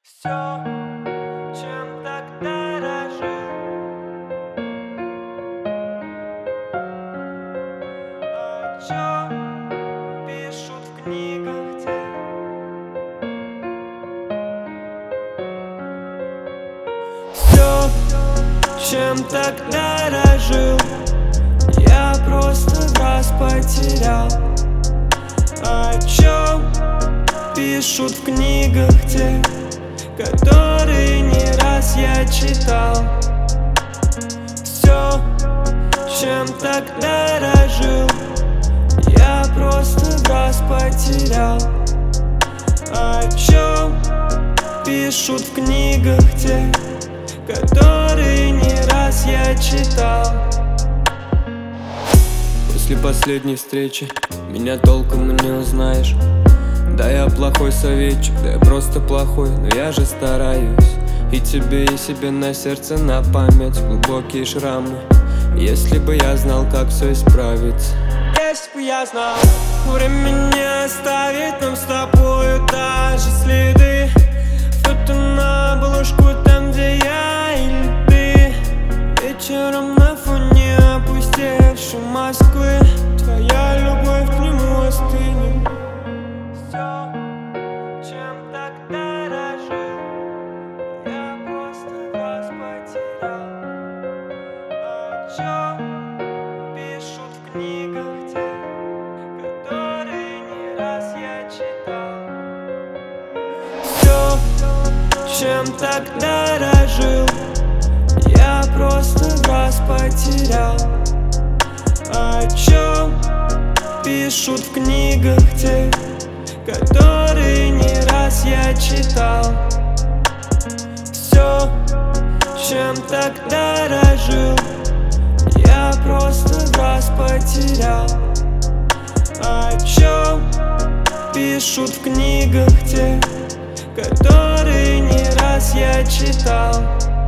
Все, чем так дорожил, о чем пишут в книгах те. Все, чем так дорожил, я просто раз потерял. О чем пишут в книгах те, которые не раз я читал. Все, чем так дорожил, я просто раз потерял. О чем пишут в книгах те, которые не раз я читал. После последней встречи меня толком и не узнаешь. Да я плохой советчик, да я просто плохой, но я же стараюсь. И тебе, и себе на сердце на память глубокие шрамы. Если бы я знал, как все исправить. Если бы я знал, время не оставит нам с тобою даже следы. Фото на обложку там, где я или ты. Вечером на фоне опустевшей Москвы твоя любовь к нему остынет. Все, чем так дорожил, я просто вас потерял. О чем пишут в книгах те, которые не раз я читал. Все, чем так дорожил, я просто вас потерял. О чем пишут в книгах те, которые не раз я читал. Все, чем так дорожил, я просто вас потерял. О чем пишут в книгах те, которые не раз я читал.